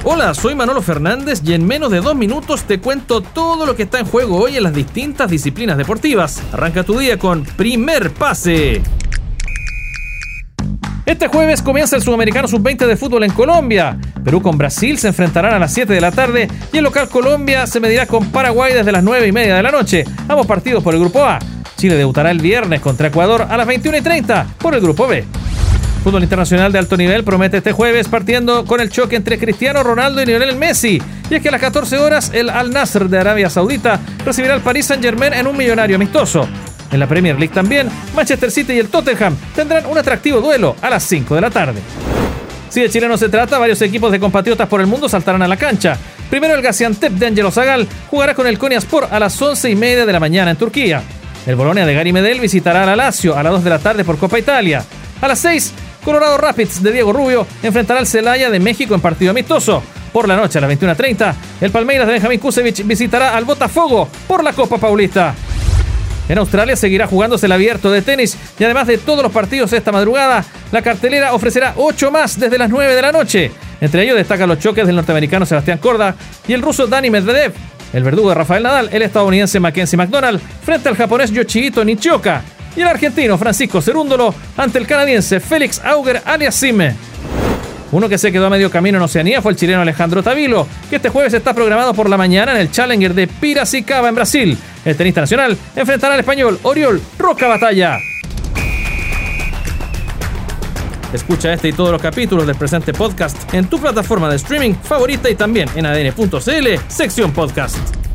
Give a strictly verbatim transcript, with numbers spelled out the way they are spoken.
Hola, soy Manolo Fernández y en menos de dos minutos te cuento todo lo que está en juego hoy en las distintas disciplinas deportivas. Arranca tu día con Primer Pase. Este jueves comienza el Sudamericano sub veinte de fútbol en Colombia. Perú con Brasil se enfrentarán a las siete de la tarde y el local Colombia se medirá con Paraguay desde las nueve y media de la noche. Ambos partidos por el Grupo A. Chile debutará el viernes contra Ecuador a las veintiuna y treinta por el Grupo B. Fútbol internacional de alto nivel promete este jueves partiendo con el choque entre Cristiano Ronaldo y Lionel Messi. Y es que a las catorce horas el Al Nassr de Arabia Saudita recibirá al Paris Saint-Germain en un millonario amistoso. En la Premier League también, Manchester City y el Tottenham tendrán un atractivo duelo a las cinco de la tarde. Si de chileno se trata, varios equipos de compatriotas por el mundo saltarán a la cancha. Primero el Gaziantep de Angelo Zagal jugará con el Konyaspor a las once y media de la mañana en Turquía. El Bolonia de Gary Medel visitará al Lazio a las dos de la tarde por Copa Italia. A las seis, Colorado Rapids de Diego Rubio enfrentará al Celaya de México en partido amistoso. Por la noche a las veintiuna y treinta, el Palmeiras de Benjamín Kusevich visitará al Botafogo por la Copa Paulista. En Australia seguirá jugándose el abierto de tenis y además de todos los partidos esta madrugada, la cartelera ofrecerá ocho más desde las nueve de la noche. Entre ellos destacan los choques del norteamericano Sebastián Korda y el ruso Dani Medvedev, el verdugo de Rafael Nadal, el estadounidense Mackenzie McDonald frente al japonés Yoshihito Nishioka y el argentino Francisco Cerúndolo ante el canadiense Félix Auger-Aliassime. Uno que se quedó a medio camino en Oceanía fue el chileno Alejandro Tavilo, que este jueves está programado por la mañana en el Challenger de Piracicaba en Brasil. El tenista nacional enfrentará al español Oriol Roca Batalla. Escucha este y todos los capítulos del presente podcast en tu plataforma de streaming favorita y también en A D N punto C L, sección podcast.